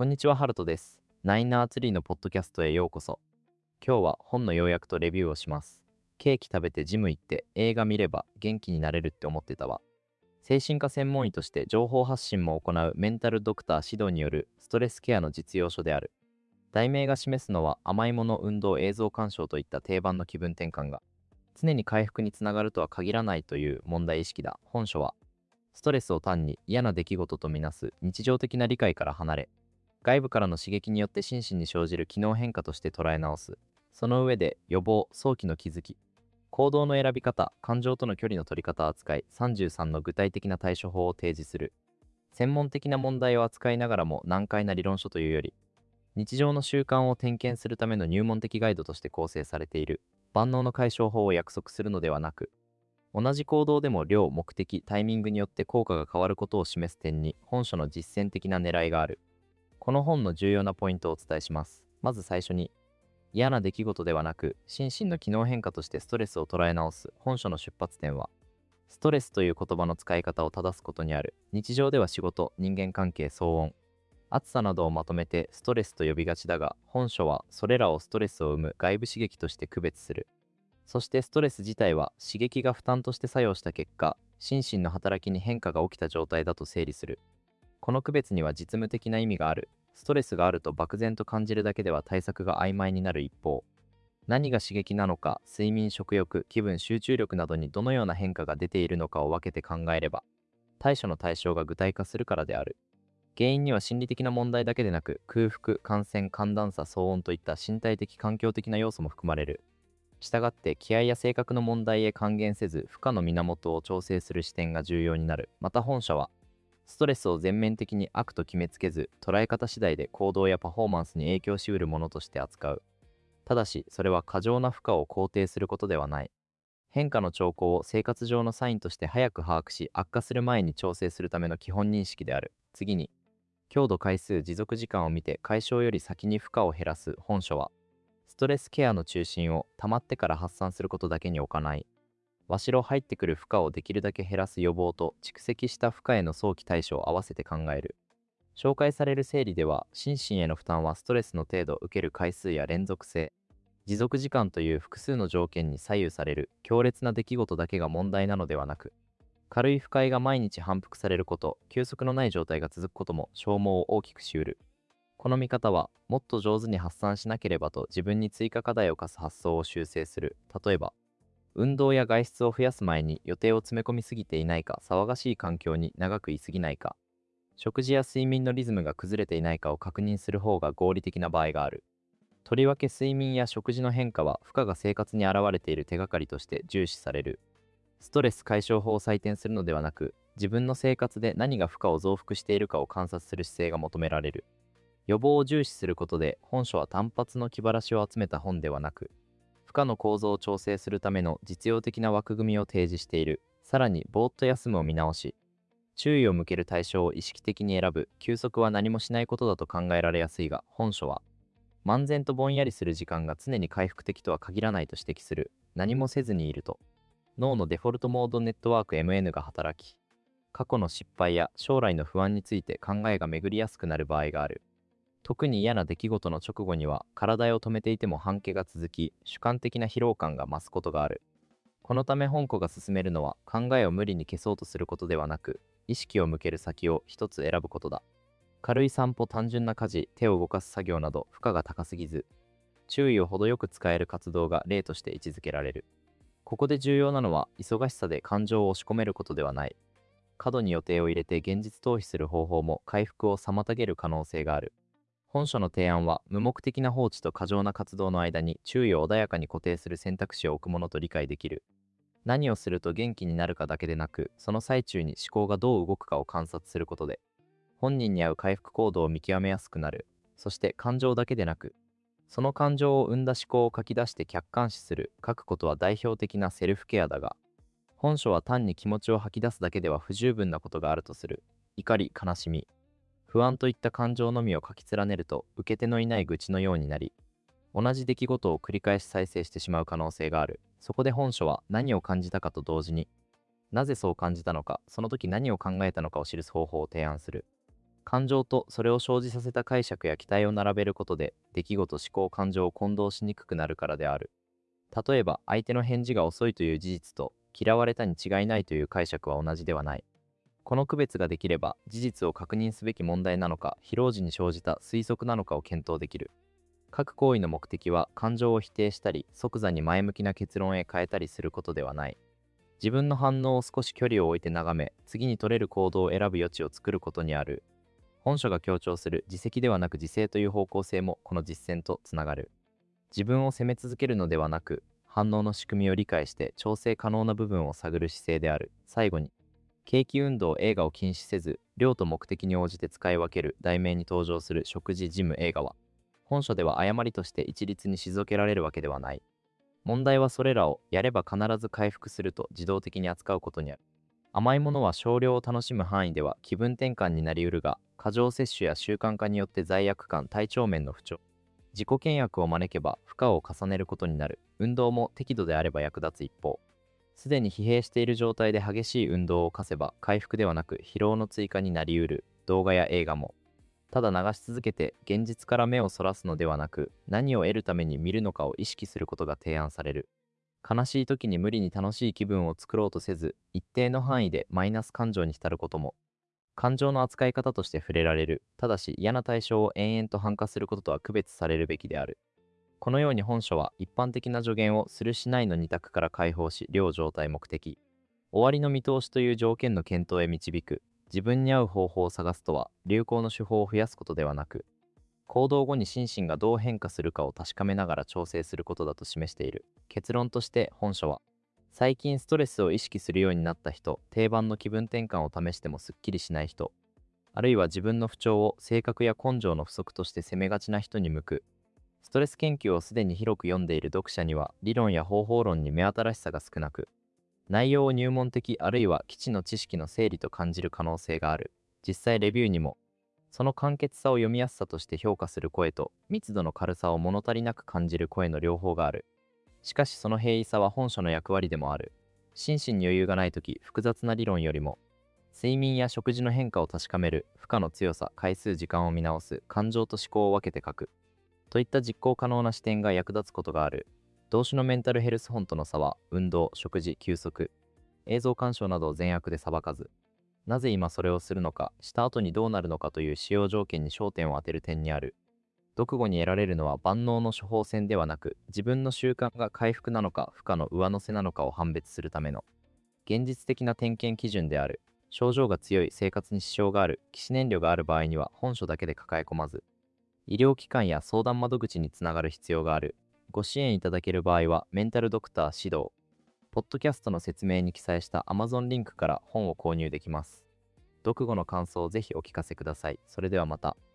こんにちは、ハルトです。ナインナーツリーのポッドキャストへようこそ。今日は本の要約とレビューをします。ケーキ食べてジム行って映画見れば元気になれるって思ってたわ。精神科専門医として情報発信も行うメンタルドクター指導によるストレスケアの実用書である。題名が示すのは甘いもの、運動、映像鑑賞といった定番の気分転換が常に回復につながるとは限らないという問題意識だ。本書はストレスを単に嫌な出来事とみなす日常的な理解から離れ、外部からの刺激によって心身に生じる機能変化として捉え直す。その上で予防、早期の気づき、行動の選び方、感情との距離の取り方を扱い、33の具体的な対処法を提示する。専門的な問題を扱いながらも難解な理論書というより、日常の習慣を点検するための入門的ガイドとして構成されている。万能の解消法を約束するのではなく、同じ行動でも量、目的、タイミングによって効果が変わることを示す点に本書の実践的な狙いがある。この本の重要なポイントをお伝えします。まず最初に、嫌な出来事ではなく、心身の機能変化としてストレスを捉え直す。本書の出発点は、ストレスという言葉の使い方を正すことにある。日常では仕事、人間関係、騒音、暑さなどをまとめてストレスと呼びがちだが、本書はそれらをストレスを生む外部刺激として区別する。そしてストレス自体は刺激が負担として作用した結果、心身の働きに変化が起きた状態だと整理する。この区別には実務的な意味がある。ストレスがあると漠然と感じるだけでは対策が曖昧になる一方、何が刺激なのか、睡眠、食欲、気分、集中力などにどのような変化が出ているのかを分けて考えれば、対処の対象が具体化するからである。原因には心理的な問題だけでなく、空腹、感染、寒暖差、騒音といった身体的、環境的な要素も含まれる。したがって気合や性格の問題へ還元せず、負荷の源を調整する視点が重要になる。また本書は、ストレスを全面的に悪と決めつけず、捉え方次第で行動やパフォーマンスに影響しうるものとして扱う。ただし、それは過剰な負荷を肯定することではない。変化の兆候を生活上のサインとして早く把握し、悪化する前に調整するための基本認識である。次に、強度回数持続時間を見て解消より先に負荷を減らす。本書は、ストレスケアの中心を溜まってから発散することだけに置かない。わしろ入ってくる負荷をできるだけ減らす予防と蓄積した負荷への早期対処を合わせて考える。紹介される整理では、心身への負担はストレスの程度、受ける回数や連続性、持続時間という複数の条件に左右される。強烈な出来事だけが問題なのではなく、軽い不快が毎日反復されること、休息のない状態が続くことも消耗を大きくしうる。この見方は、もっと上手に発散しなければと自分に追加課題を課す発想を修正する。例えば、運動や外出を増やす前に予定を詰め込みすぎていないか、騒がしい環境に長く居すぎないか、食事や睡眠のリズムが崩れていないかを確認する方が合理的な場合がある。とりわけ睡眠や食事の変化は負荷が生活に現れている手がかりとして重視される。ストレス解消法を採点するのではなく、自分の生活で何が負荷を増幅しているかを観察する姿勢が求められる。予防を重視することで、本書は単発の気晴らしを集めた本ではなく、負荷の構造を調整するための実用的な枠組みを提示している。さらに、ぼーっと休むを見直し、注意を向ける対象を意識的に選ぶ。休息は何もしないことだと考えられやすいが、本書は、漫然とぼんやりする時間が常に回復的とは限らないと指摘する。何もせずにいると、脳のデフォルトモードネットワーク MN が働き、過去の失敗や将来の不安について考えが巡りやすくなる場合がある。特に嫌な出来事の直後には、体を止めていても半気が続き、主観的な疲労感が増すことがある。このため本校が勧めるのは、考えを無理に消そうとすることではなく、意識を向ける先を一つ選ぶことだ。軽い散歩、単純な家事、手を動かす作業など負荷が高すぎず、注意を程よく使える活動が例として位置づけられる。ここで重要なのは、忙しさで感情を押し込めることではない。過度に予定を入れて現実逃避する方法も回復を妨げる可能性がある。本書の提案は、無目的な放置と過剰な活動の間に注意を穏やかに固定する選択肢を置くものと理解できる。何をすると元気になるかだけでなく、その最中に思考がどう動くかを観察することで、本人に合う回復行動を見極めやすくなる。そして感情だけでなく、その感情を生んだ思考を書き出して客観視する。書くことは代表的なセルフケアだが、本書は単に気持ちを吐き出すだけでは不十分なことがあるとする。怒り、悲しみ、不安といった感情のみを書き連ねると、受け手のいない愚痴のようになり、同じ出来事を繰り返し再生してしまう可能性がある。そこで本書は、何を感じたかと同時に、なぜそう感じたのか、その時何を考えたのかを記す方法を提案する。 感情とそれを生じさせた解釈や期待を並べることで、出来事、思考、感情を混同しにくくなるからである。例えば、相手の返事が遅いという事実と、嫌われたに違いないという解釈は同じではない。この区別ができれば、事実を確認すべき問題なのか、疲労時に生じた推測なのかを検討できる。各行為の目的は、感情を否定したり、即座に前向きな結論へ変えたりすることではない。自分の反応を少し距離を置いて眺め、次に取れる行動を選ぶ余地を作ることにある。本書が強調する自責ではなく自制という方向性もこの実践とつながる。自分を責め続けるのではなく、反応の仕組みを理解して調整可能な部分を探る姿勢である。最後に、景気運動映画を禁止せず、量と目的に応じて使い分ける題名に登場する食事ジム映画は、本書では誤りとして一律に退けられるわけではない。問題はそれらをやれば必ず回復すると自動的に扱うことにある。甘いものは少量を楽しむ範囲では気分転換になりうるが、過剰摂取や習慣化によって罪悪感、体調面の不調、自己倹約を招けば負荷を重ねることになる。運動も適度であれば役立つ一方、すでに疲弊している状態で激しい運動を課せば回復ではなく疲労の追加になりうる。動画や映画も、ただ流し続けて現実から目をそらすのではなく、何を得るために見るのかを意識することが提案される。悲しい時に無理に楽しい気分を作ろうとせず、一定の範囲でマイナス感情に浸ることも、感情の扱い方として触れられる。ただし、嫌な対象を延々と反化することとは区別されるべきである。このように本書は一般的な助言をするしないの二択から解放し、両状態目的、終わりの見通しという条件の検討へ導く。自分に合う方法を探すとは、流行の手法を増やすことではなく、行動後に心身がどう変化するかを確かめながら調整することだと示している。結論として本書は、最近ストレスを意識するようになった人、定番の気分転換を試してもすっきりしない人、あるいは自分の不調を性格や根性の不足として責めがちな人に向く。ストレス研究をすでに広く読んでいる読者には、理論や方法論に目新しさが少なく、内容を入門的あるいは基地の知識の整理と感じる可能性がある。実際レビューにも、その簡潔さを読みやすさとして評価する声と、密度の軽さを物足りなく感じる声の両方がある。しかしその平易さは本書の役割でもある。心身に余裕がないとき、複雑な理論よりも、睡眠や食事の変化を確かめる、負荷の強さ、回数、時間を見直す、感情と思考を分けて書く、といった実行可能な視点が役立つことがある。同種のメンタルヘルス本との差は、運動、食事、休息、映像鑑賞などを善悪で裁かず、なぜ今それをするのか、した後にどうなるのかという使用条件に焦点を当てる点にある。読後に得られるのは万能の処方箋ではなく、自分の習慣が回復なのか負荷の上乗せなのかを判別するための現実的な点検基準である。症状が強い、生活に支障がある、起死燃料がある場合には本書だけで抱え込まず、医療機関や相談窓口につながる必要がある。ご支援いただける場合は、メンタルドクター指導、ポッドキャストの説明に記載した Amazon リンクから本を購入できます。読後の感想をぜひお聞かせください。それではまた。